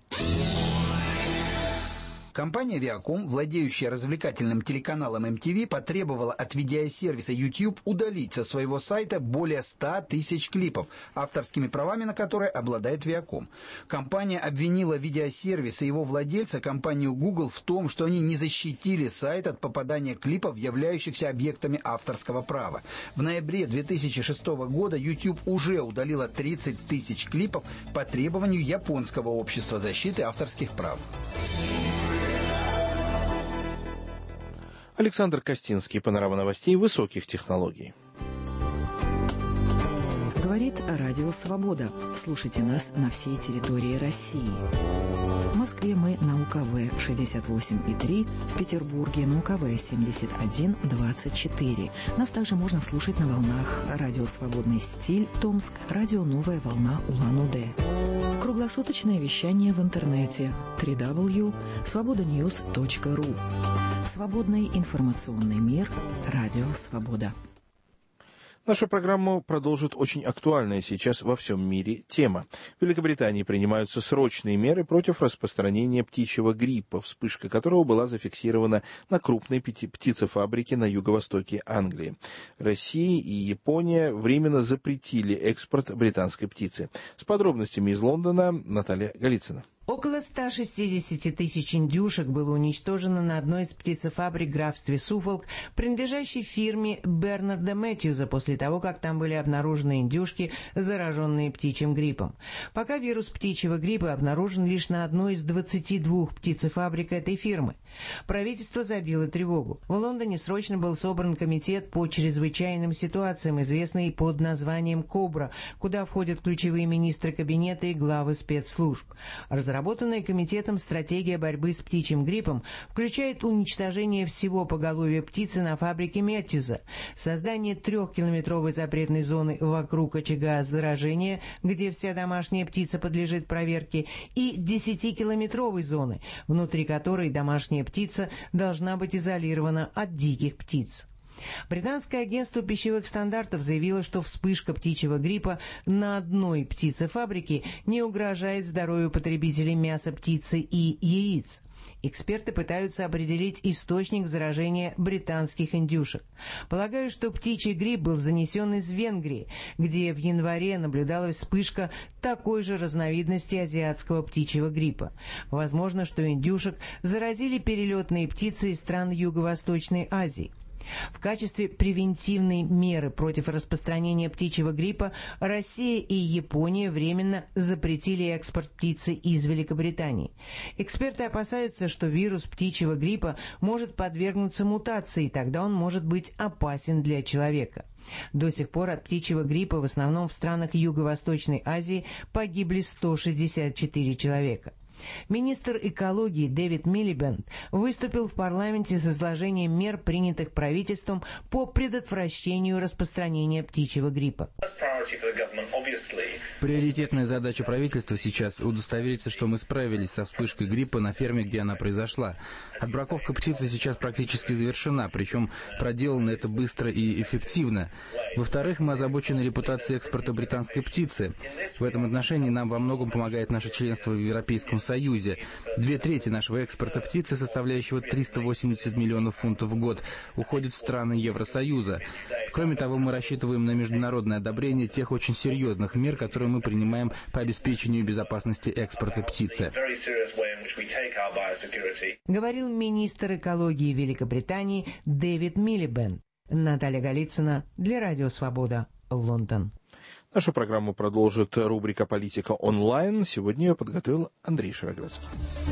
Компания Viacom, владеющая развлекательным телеканалом MTV, потребовала от видеосервиса YouTube удалить со своего сайта более 100 тысяч клипов, авторскими правами на которые обладает Viacom. Компания обвинила видеосервис и его владельца, компанию Google, в том, что они не защитили сайт от попадания клипов, являющихся объектами авторского права. В ноябре 2006 года YouTube уже удалила 30 тысяч клипов по требованию Японского общества защиты авторских прав. Александр Костинский, панорама новостей высоких технологий. Говорит Радио Свобода. Слушайте нас на всей территории России. В Москве мы на УКВ 68,3, в Петербурге на УКВ 71,24. Нас также можно слушать на волнах Радио Свободный стиль Томск, Радио Новая волна Улан-Удэ. Круглосуточное вещание в интернете www.svobodanews.ru. Свободный информационный мир. Радио Свобода. Нашу программу продолжит очень актуальная сейчас во всем мире тема. В Великобритании принимаются срочные меры против распространения птичьего гриппа, вспышка которого была зафиксирована на крупной птицефабрике на юго-востоке Англии. Россия и Япония временно запретили экспорт британской птицы. С подробностями из Лондона Наталья Голицына. Около 160 тысяч индюшек было уничтожено на одной из птицефабрик в графстве Суффолк, принадлежащей фирме Бернарда Мэтьюза, после того, как там были обнаружены индюшки, зараженные птичьим гриппом. Пока вирус птичьего гриппа обнаружен лишь на одной из 22 птицефабрик этой фирмы. Правительство забило тревогу. В Лондоне срочно был собран комитет по чрезвычайным ситуациям, известный под названием «Кобра», куда входят ключевые министры кабинета и главы спецслужб. Разработанная комитетом стратегия борьбы с птичьим гриппом включает уничтожение всего поголовья птицы на фабрике Мэтьюза, создание 3-километровой запретной зоны вокруг очага заражения, где вся домашняя птица подлежит проверке, и 10-километровой зоны, внутри которой домашняя птица должна быть изолирована от диких птиц. Британское агентство пищевых стандартов заявило, что вспышка птичьего гриппа на одной птицефабрике не угрожает здоровью потребителей мяса птицы и яиц. Эксперты пытаются определить источник заражения британских индюшек. Полагаю, что птичий грипп был занесен из Венгрии, где в январе наблюдалась вспышка такой же разновидности азиатского птичьего гриппа. Возможно, что индюшек заразили перелетные птицы из стран Юго-Восточной Азии. В качестве превентивной меры против распространения птичьего гриппа Россия и Япония временно запретили экспорт птицы из Великобритании. Эксперты опасаются, что вирус птичьего гриппа может подвергнуться мутации, и тогда он может быть опасен для человека. До сих пор от птичьего гриппа в основном в странах Юго-Восточной Азии погибли 164 человека. Министр экологии Дэвид Милибэнд выступил в парламенте с изложением мер, принятых правительством по предотвращению распространения птичьего гриппа. Приоритетная задача правительства сейчас удостовериться, что мы справились со вспышкой гриппа на ферме, где она произошла. Отбраковка птицы сейчас практически завершена, причем проделано это быстро и эффективно. Во-вторых, мы озабочены репутацией экспорта британской птицы. В этом отношении нам во многом помогает наше членство в Европейском Союзе. 2/3 нашего экспорта птицы, составляющего 380 миллионов фунтов в год, уходит в страны Евросоюза. Кроме того, мы рассчитываем на международное одобрение тех очень серьезных мер, которые мы принимаем по обеспечению безопасности экспорта птицы. Говорил министр экологии Великобритании Дэвид Милибэнд. Наталья Голицына для Радио Свобода, Лондон. Нашу программу продолжит рубрика «Политика онлайн». Сегодня ее подготовил Андрей Шароградский.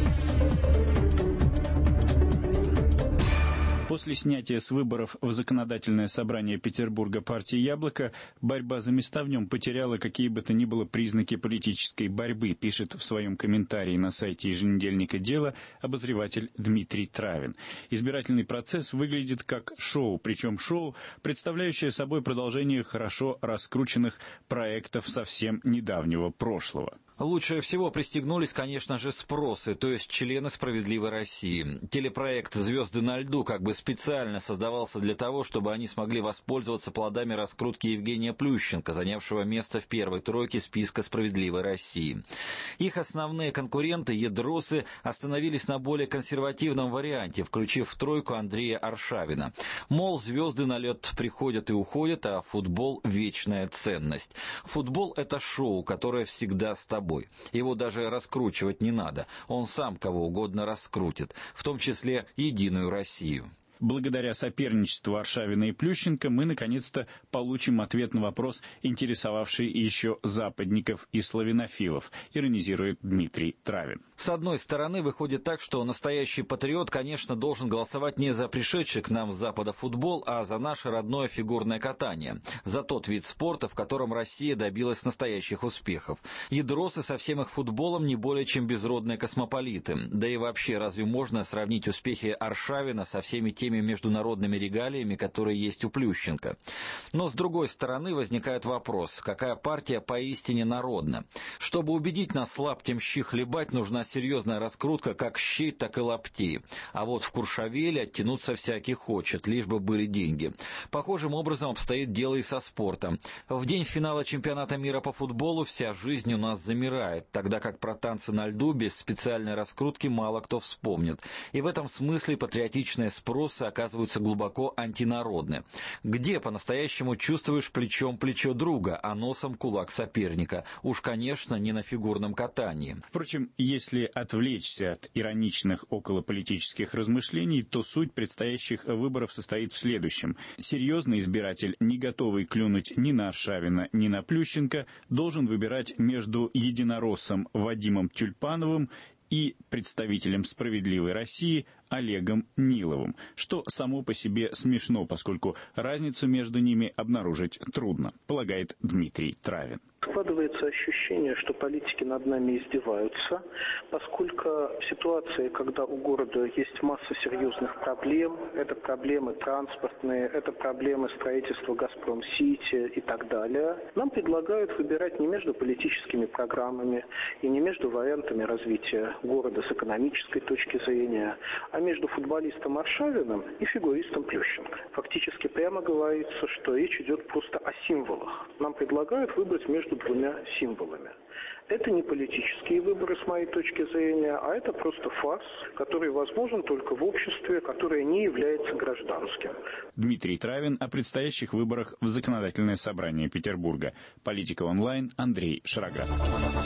После снятия с выборов в законодательное собрание Петербурга партии «Яблоко» борьба за места в нем потеряла какие бы то ни было признаки политической борьбы, пишет в своем комментарии на сайте еженедельника «Дело» обозреватель Дмитрий Травин. Избирательный процесс выглядит как шоу, причем шоу, представляющее собой продолжение хорошо раскрученных проектов совсем недавнего прошлого. Лучше всего пристегнулись, конечно же, спросы, то есть члены «Справедливой России». Телепроект «Звезды на льду» как бы специально создавался для того, чтобы они смогли воспользоваться плодами раскрутки Евгения Плющенко, занявшего место в первой тройке списка «Справедливой России». Их основные конкуренты, ядросы, остановились на более консервативном варианте, включив в тройку Андрея Аршавина. Мол, звезды на лед приходят и уходят, а футбол – вечная ценность. Футбол – это шоу, которое всегда с тобой. Его даже раскручивать не надо. Он сам кого угодно раскрутит, в том числе «Единую Россию». Благодаря соперничеству Аршавина и Плющенко мы наконец-то получим ответ на вопрос, интересовавший еще западников и славянофилов, иронизирует Дмитрий Травин. С одной стороны, выходит так, что настоящий патриот, конечно, должен голосовать не за пришедший к нам с Запада футбол, а за наше родное фигурное катание, за тот вид спорта, в котором Россия добилась настоящих успехов. Ядросы со всем их футболом не более чем безродные космополиты. Да и вообще, разве можно сравнить успехи Аршавина со всеми теми международными регалиями, которые есть у Плющенко? Но с другой стороны возникает вопрос, какая партия поистине народна? Чтобы убедить нас лаптем щи хлебать, нужна серьезная раскрутка как щей, так и лаптей. А вот в Куршавеле оттянуться всякий хочет, лишь бы были деньги. Похожим образом обстоит дело и со спортом. В день финала чемпионата мира по футболу вся жизнь у нас замирает, тогда как про танцы на льду без специальной раскрутки мало кто вспомнит. И в этом смысле патриотичные спросы оказываются глубоко антинародны. Где по-настоящему чувствуешь плечом плечо друга, а носом кулак соперника? Уж, конечно, не на фигурном катании. Впрочем, если отвлечься от ироничных околополитических размышлений, то суть предстоящих выборов состоит в следующем. Серьезный избиратель, не готовый клюнуть ни на Аршавина, ни на Плющенко, должен выбирать между единороссом Вадимом Тюльпановым и представителем «Справедливой России» Олегом Ниловым, что само по себе смешно, поскольку разницу между ними обнаружить трудно, полагает Дмитрий Травин. Складывается ощущение, что политики над нами издеваются, поскольку в ситуации, когда у города есть масса серьезных проблем, это проблемы транспортные, это проблемы строительства «Газпром-Сити» и так далее, нам предлагают выбирать не между политическими программами и не между вариантами развития города с экономической точки зрения, а между футболистом Аршавиным и фигуристом Плющенко. Фактически прямо говорится, что речь идет просто о символах. Нам предлагают выбрать между двумя символами. Это не политические выборы, с моей точки зрения, а это просто фарс, который возможен только в обществе, которое не является гражданским. Дмитрий Травин о предстоящих выборах в Законодательное собрание Петербурга. Политика онлайн, Андрей Шароградский.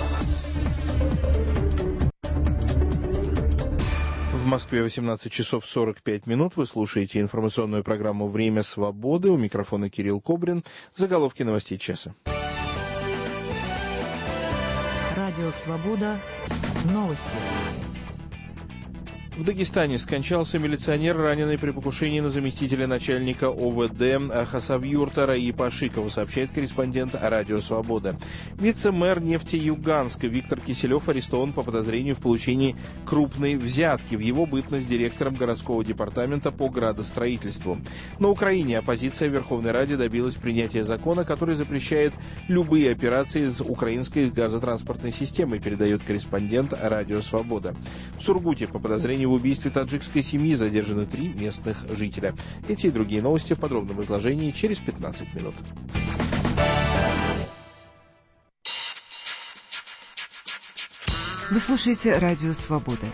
В Москве 18 часов 45 минут. Вы слушаете информационную программу «Время свободы». У микрофона Кирилл Кобрин. Заголовки новостей часа. Радио «Свобода». Новости. В Дагестане скончался милиционер, раненый при покушении на заместителя начальника ОВД Хасавюрта Раипа Ашикова, сообщает корреспондент «Радио Свобода». Вице-мэр Нефтеюганска Виктор Киселев арестован по подозрению в получении крупной взятки в его бытность директором городского департамента по градостроительству. На Украине оппозиция в Верховной Раде добилась принятия закона, который запрещает любые операции с украинской газотранспортной системой, передает корреспондент «Радио Свобода». В Сургуте по подозрению в убийстве таджикской семьи задержаны 3 местных жителя. Эти и другие новости в подробном изложении через 15 минут. Вы слушаете «Радио Свобода».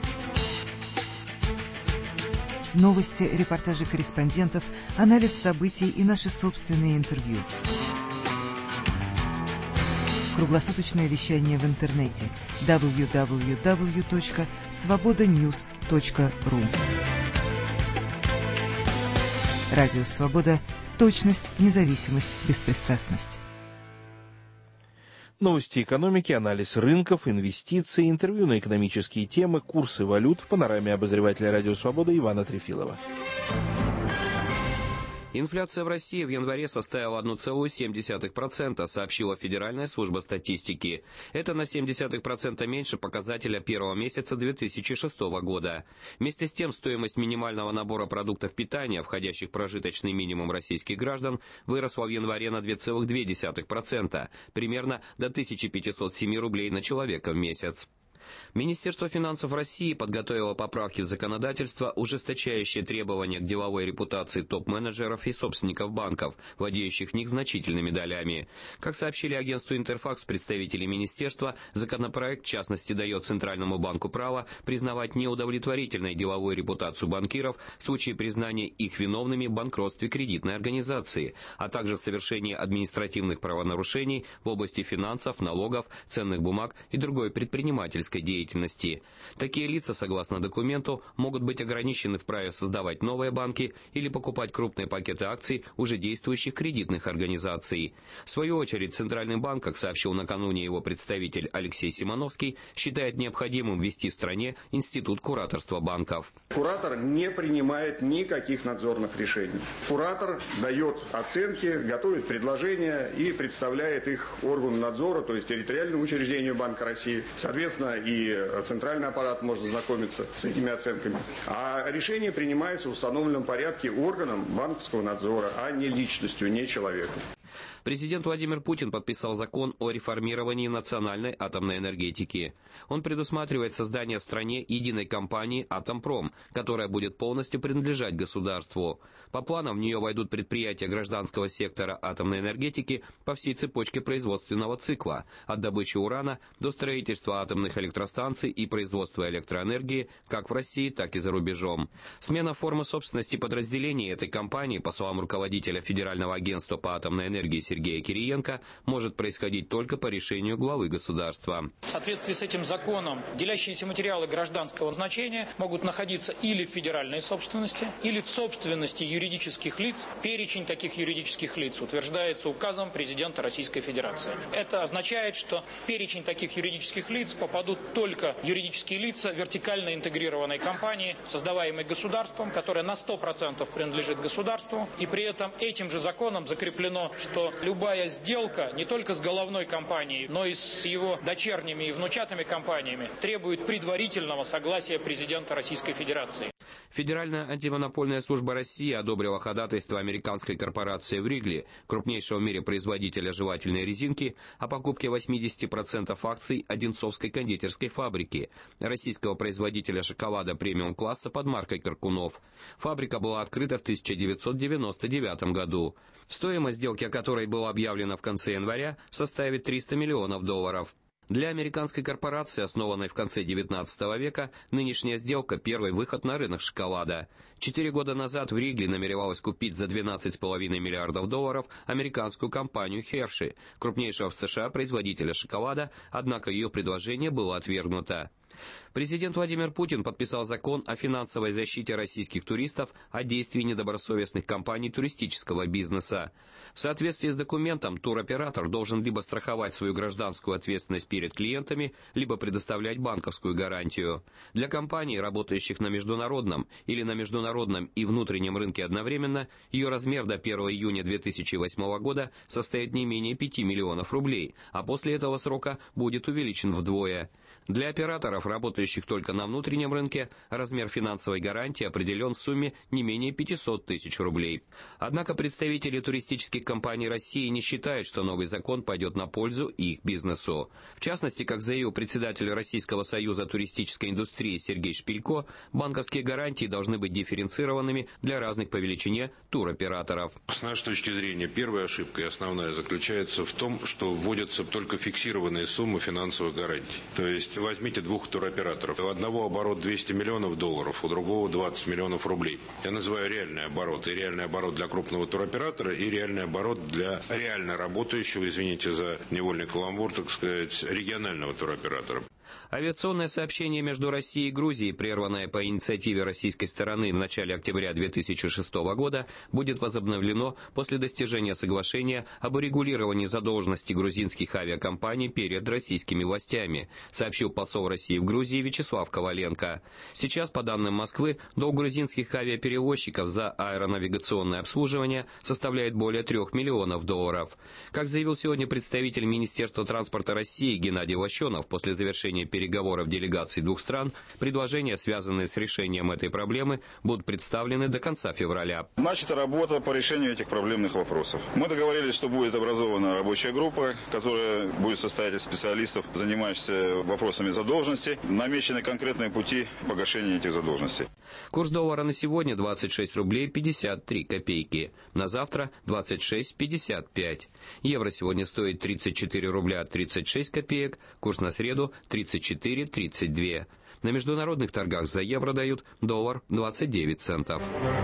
Новости, репортажи корреспондентов, анализ событий и наши собственные интервью. Круглосуточное вещание в интернете www.svobodanews.ru. Радио «Свобода». Точность, независимость, беспристрастность. Новости экономики, анализ рынков, инвестиций, интервью на экономические темы, курсы валют в панораме обозревателя «Радио Свобода» Ивана Трефилова. Инфляция в России в январе составила 1,7%, сообщила Федеральная служба статистики. Это на 0,7% меньше показателя первого месяца 2006 года. Вместе с тем, стоимость минимального набора продуктов питания, входящих в прожиточный минимум российских граждан, выросла в январе на 2,2%, примерно до 1507 рублей на человека в месяц. Министерство финансов России подготовило поправки в законодательство, ужесточающие требования к деловой репутации топ-менеджеров и собственников банков, владеющих в них значительными долями. Как сообщили агентству «Интерфакс» представители министерства, законопроект в частности дает Центральному банку право признавать неудовлетворительной деловую репутацию банкиров в случае признания их виновными в банкротстве кредитной организации, а также в совершении административных правонарушений в области финансов, налогов, ценных бумаг и другой предпринимательской деятельности. Такие лица, согласно документу, могут быть ограничены в праве создавать новые банки или покупать крупные пакеты акций уже действующих кредитных организаций. В свою очередь, Центральный банк, как сообщил накануне его представитель Алексей Симоновский, считает необходимым ввести в стране институт кураторства банков. Куратор не принимает никаких надзорных решений. Куратор дает оценки, готовит предложения и представляет их органу надзора, то есть территориальному учреждению Банка России. Соответственно, и центральный аппарат может знакомиться с этими оценками. А решение принимается в установленном порядке органом банковского надзора, а не личностью, не человеком. Президент Владимир Путин подписал закон о реформировании национальной атомной энергетики. Он предусматривает создание в стране единой компании «Атомпром», которая будет полностью принадлежать государству. По планам, в нее войдут предприятия гражданского сектора атомной энергетики по всей цепочке производственного цикла, от добычи урана до строительства атомных электростанций и производства электроэнергии как в России, так и за рубежом. Смена формы собственности подразделений этой компании, по словам руководителя Федерального агентства по атомной энергии Сергея Кириенко, может происходить только по решению главы государства. В соответствии с этим законом делящиеся материалы гражданского значения могут находиться или в федеральной собственности, или в собственности юридических лиц. Перечень таких юридических лиц утверждается указом президента Российской Федерации. Это означает, что в перечень таких юридических лиц попадут только юридические лица вертикально интегрированной компании, создаваемой государством, которая на 100% принадлежит государству. И при этом этим же законом закреплено, что любая сделка не только с головной компанией, но и с его дочерними и внучатыми компаниями требует предварительного согласия президента Российской Федерации. Федеральная антимонопольная служба России одобрила ходатайство американской корпорации Вригли, крупнейшего в мире производителя жевательной резинки, о покупке 80% акций Одинцовской кондитерской фабрики, российского производителя шоколада премиум-класса под маркой Каркунов. Фабрика была открыта в 1999 году. Стоимость сделки, о которой была объявлена в конце января, составит $300 миллионов. Для американской корпорации, основанной в конце XIX века, нынешняя сделка – первый выход на рынок шоколада. 4 года назад Вригли намеревалась купить за $12,5 миллиардов американскую компанию Hershey, крупнейшего в США производителя шоколада, однако ее предложение было отвергнуто. Президент Владимир Путин подписал закон о финансовой защите российских туристов от действий недобросовестных компаний туристического бизнеса. В соответствии с документом, туроператор должен либо страховать свою гражданскую ответственность перед клиентами, либо предоставлять банковскую гарантию. Для компаний, работающих на международном или на международном и внутреннем рынке одновременно, ее размер до 1 июня 2008 года составит не менее 5 миллионов рублей, а после этого срока будет увеличен вдвое. Для операторов, работающих только на внутреннем рынке, размер финансовой гарантии определен в сумме не менее 500 тысяч рублей. Однако представители туристических компаний России не считают, что новый закон пойдет на пользу их бизнесу. В частности, как заявил председатель Российского союза туристической индустрии Сергей Шпилько, банковские гарантии должны быть дифференцированными для разных по величине туроператоров. С нашей точки зрения, первая ошибка и основная заключается в том, что вводятся только фиксированные суммы финансовых гарантий. То есть Возьмите двух туроператоров. У одного оборот 200 миллионов долларов, у другого 20 миллионов рублей. Я называю реальный оборот. И реальный оборот для крупного туроператора, и реальный оборот для реально работающего, извините за невольный каламбур, так сказать, регионального туроператора. Авиационное сообщение между Россией и Грузией, прерванное по инициативе российской стороны в начале октября 2006 года, будет возобновлено после достижения соглашения об урегулировании задолженности грузинских авиакомпаний перед российскими властями, сообщил посол России в Грузии Вячеслав Коваленко. Сейчас, по данным Москвы, долг грузинских авиаперевозчиков за аэронавигационное обслуживание составляет более 3 миллионов долларов. Как заявил сегодня представитель Министерства транспорта России Геннадий Лощенов, после завершения переговоров делегаций двух стран, предложения, связанные с решением этой проблемы, будут представлены до конца февраля. Начата работа по решению этих проблемных вопросов. Мы договорились, что будет образована рабочая группа, которая будет состоять из специалистов, занимающихся вопросами задолженности. Намечены конкретные пути погашения этих задолженностей. Курс доллара на сегодня 26 рублей 53 копейки. На завтра 26,55. Евро сегодня стоит 34 рубля 36 копеек. Курс на среду 34,32. На международных торгах за евро дают доллар 29 центов.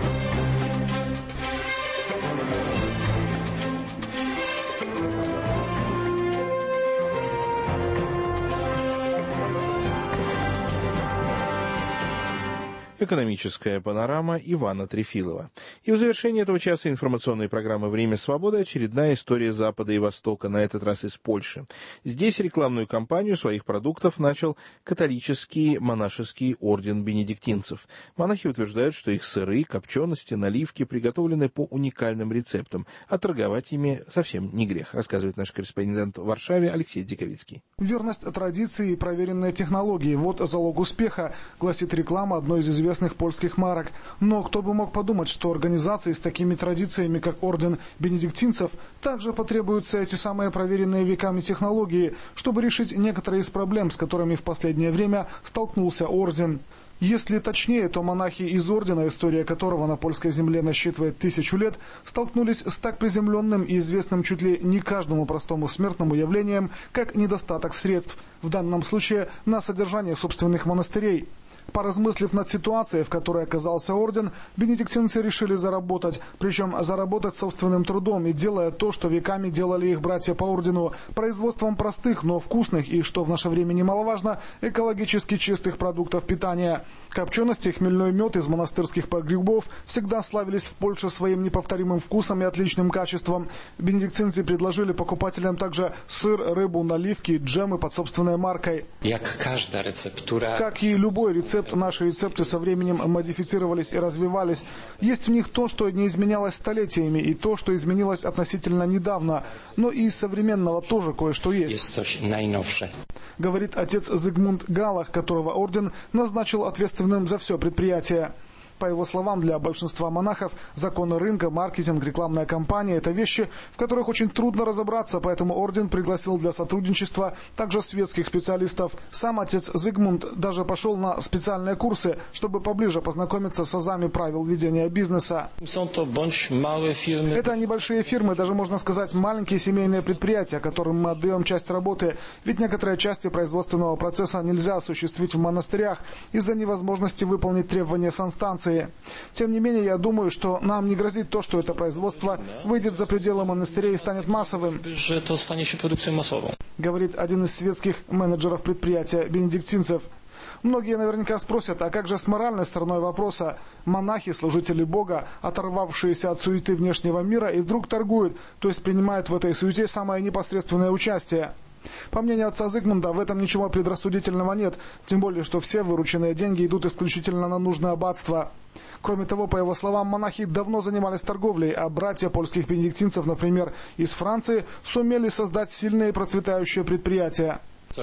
Экономическая панорама Ивана Трефилова. И в завершении этого часа информационной программы «Время свободы» очередная история Запада и Востока, на этот раз из Польши. Здесь рекламную кампанию своих продуктов начал католический монашеский орден бенедиктинцев. Монахи утверждают, что их сыры, копчености, наливки приготовлены по уникальным рецептам, а торговать ими совсем не грех, рассказывает наш корреспондент в Варшаве Алексей Диковицкий. Верность традиции и проверенные технологии – вот залог успеха, гласит реклама одной из известных польских марок. Но кто бы мог подумать, что организации с такими традициями, как орден бенедиктинцев, также потребуются эти самые проверенные веками технологии, чтобы решить некоторые из проблем, с которыми в последнее время столкнулся орден. Если точнее, то монахи из ордена, история которого на польской земле насчитывает 1000 лет, столкнулись с так приземленным и известным чуть ли не каждому простому смертному явлением, как недостаток средств, в данном случае на содержание собственных монастырей. Поразмыслив над ситуацией, в которой оказался орден, бенедиктинцы решили заработать, причем заработать собственным трудом и делая то, что веками делали их братья по ордену, производством простых, но вкусных и, что в наше время немаловажно, экологически чистых продуктов питания. Копчености и хмельной мед из монастырских погребов всегда славились в Польше своим неповторимым вкусом и отличным качеством. Бенедиктинцы предложили покупателям также сыр, рыбу, наливки, джемы под собственной маркой. Как и любой рецепт, наши рецепты со временем модифицировались и развивались. Есть в них то, что не изменялось столетиями, и то, что изменилось относительно недавно. Но и из современного тоже кое-что есть. Говорит отец Зигмунд Галах, которого орден назначил ответственным за все предприятие. По его словам, для большинства монахов законы рынка, маркетинг, рекламная кампания – это вещи, в которых очень трудно разобраться, поэтому орден пригласил для сотрудничества также светских специалистов. Сам отец Зигмунд даже пошел на специальные курсы, чтобы поближе познакомиться с азами правил ведения бизнеса. Это небольшие фирмы, даже можно сказать маленькие семейные предприятия, которым мы отдаем часть работы, ведь некоторые части производственного процесса нельзя осуществить в монастырях из-за невозможности выполнить требования санстанции. Тем не менее, я думаю, что нам не грозит то, что это производство выйдет за пределы монастырей и станет массовым. Говорит один из светских менеджеров предприятия бенедиктинцев. Многие наверняка спросят, а как же с моральной стороной вопроса? Монахи, служители Бога, оторвавшиеся от суеты внешнего мира, и вдруг торгуют, то есть принимают в этой суете самое непосредственное участие. По мнению отца Зигмунда, в этом ничего предрассудительного нет, тем более, что все вырученные деньги идут исключительно на нужное аббатство. Кроме того, по его словам, монахи давно занимались торговлей, а братья польских бенедиктинцев, например, из Франции, сумели создать сильные и процветающие предприятия.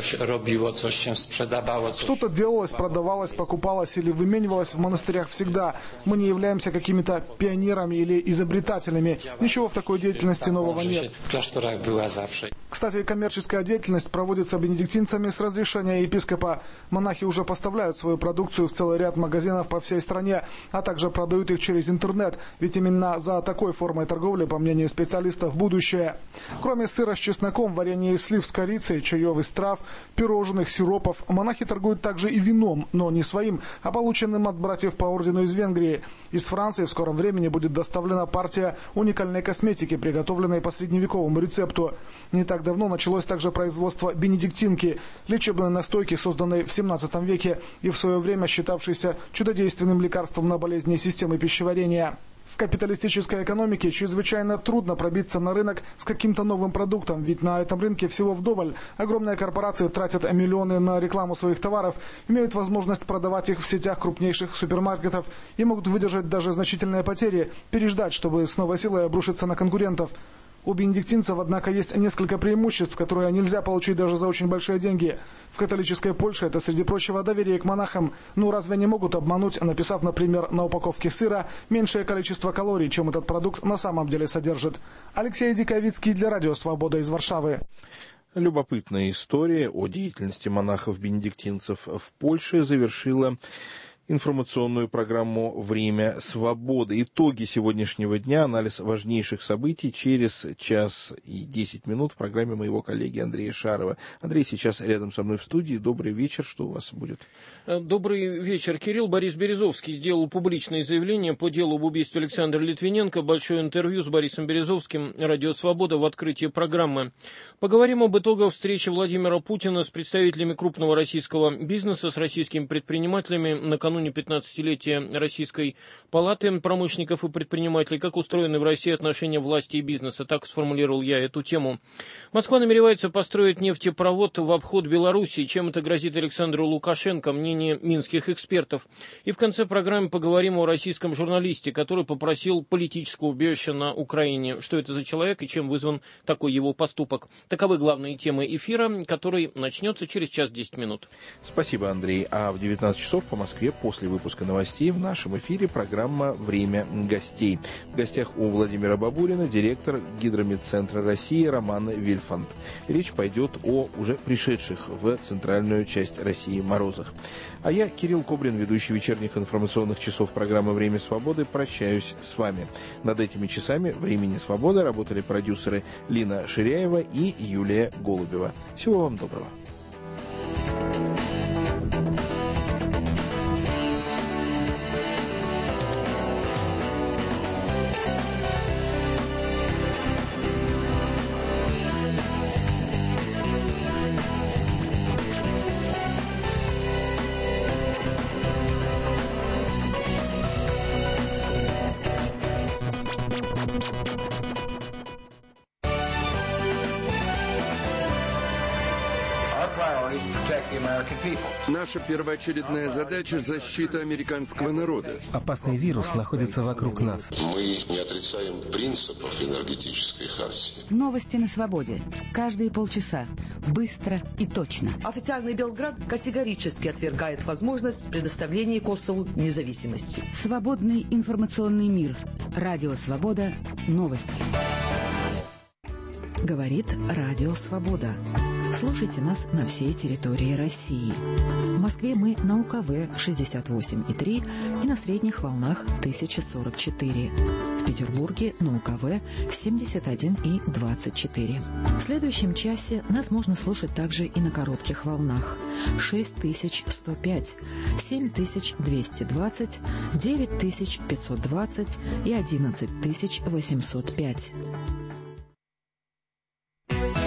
Что-то делалось, продавалось, покупалось или выменивалось в монастырях всегда. Мы не являемся какими-то пионерами или изобретателями. Ничего в такой деятельности нового нет. Кстати, коммерческая деятельность проводится бенедиктинцами с разрешения епископа. Монахи уже поставляют свою продукцию в целый ряд магазинов по всей стране, а также продают их через интернет, ведь именно за такой формой торговли, по мнению специалистов, будущее. Кроме сыра с чесноком, варенья из слив с корицей, чаев из трав, пирожных, сиропов. Монахи торгуют также и вином, но не своим, а полученным от братьев по ордену из Венгрии. Из Франции в скором времени будет доставлена партия уникальной косметики, приготовленной по средневековому рецепту. Не так давно началось также производство бенедиктинки, лечебной настойки, созданной в 17 веке и в свое время считавшейся чудодейственным лекарством на болезни системы пищеварения. В капиталистической экономике чрезвычайно трудно пробиться на рынок с каким-то новым продуктом, ведь на этом рынке всего вдоволь. Огромные корпорации тратят миллионы на рекламу своих товаров, имеют возможность продавать их в сетях крупнейших супермаркетов и могут выдержать даже значительные потери, переждать, чтобы с новой силой обрушиться на конкурентов. У бенедиктинцев, однако, есть несколько преимуществ, которые нельзя получить даже за очень большие деньги. В католической Польше это, среди прочего, доверие к монахам. Ну, разве они могут обмануть, написав, например, на упаковке сыра меньшее количество калорий, чем этот продукт на самом деле содержит? Алексей Диковицкий для Радио Свобода из Варшавы. Любопытная история о деятельности монахов-бенедиктинцев в Польше завершила информационную программу «Время свободы». Итоги сегодняшнего дня, анализ важнейших событий через час и 10 минут в программе моего коллеги Андрея Шарова. Андрей сейчас рядом со мной в студии. Добрый вечер. Что у вас будет? Добрый вечер, Кирилл. Борис Березовский сделал публичное заявление по делу об убийстве Александра Литвиненко. Большое интервью с Борисом Березовским. Радио «Свобода» в открытии программы. Поговорим об итогах встречи Владимира Путина с представителями крупного российского бизнеса, с российскими предпринимателями накануне 15-летия Российской палаты промышленников и предпринимателей. Как устроены в России отношения власти и бизнеса? Так сформулировал я эту тему. Москва намеревается построить нефтепровод в обход Белоруссии. Чем это грозит Александру Лукашенко? Мнение минских экспертов. И в конце программы поговорим о российском журналисте, который попросил политического убежища на Украине. Что это за человек и чем вызван такой его поступок? Таковы главные темы эфира, который начнется через час 10 минут. Спасибо, Андрей. А в 19 часов по Москве после выпуска новостей в нашем эфире программа «Время гостей». В гостях у Владимира Бабурина директор Гидромедцентра России Роман Вильфанд. Речь пойдет о уже пришедших в центральную часть России морозах. А я, Кирилл Кобрин, ведущий вечерних информационных часов программы «Время свободы», прощаюсь с вами. Над этими часами «Времени свободы» работали продюсеры Лина Ширяева и Юлия Голубева. Всего вам доброго. Наша первоочередная задача – защита американского народа. Опасный вирус находится вокруг нас. Мы не отрицаем принципов энергетической хартии. Новости на свободе. Каждые полчаса. Быстро и точно. Официальный Белград категорически отвергает возможность предоставления Косову независимости. Свободный информационный мир. Радио «Свобода». Новости. Говорит Радио «Свобода». Слушайте нас на всей территории России. В Москве мы на УКВ 68,3 и на средних волнах 1044. В Петербурге на УКВ 71,24. В следующем часе нас можно слушать также и на коротких волнах 6105, 7220, 9520 и 11805.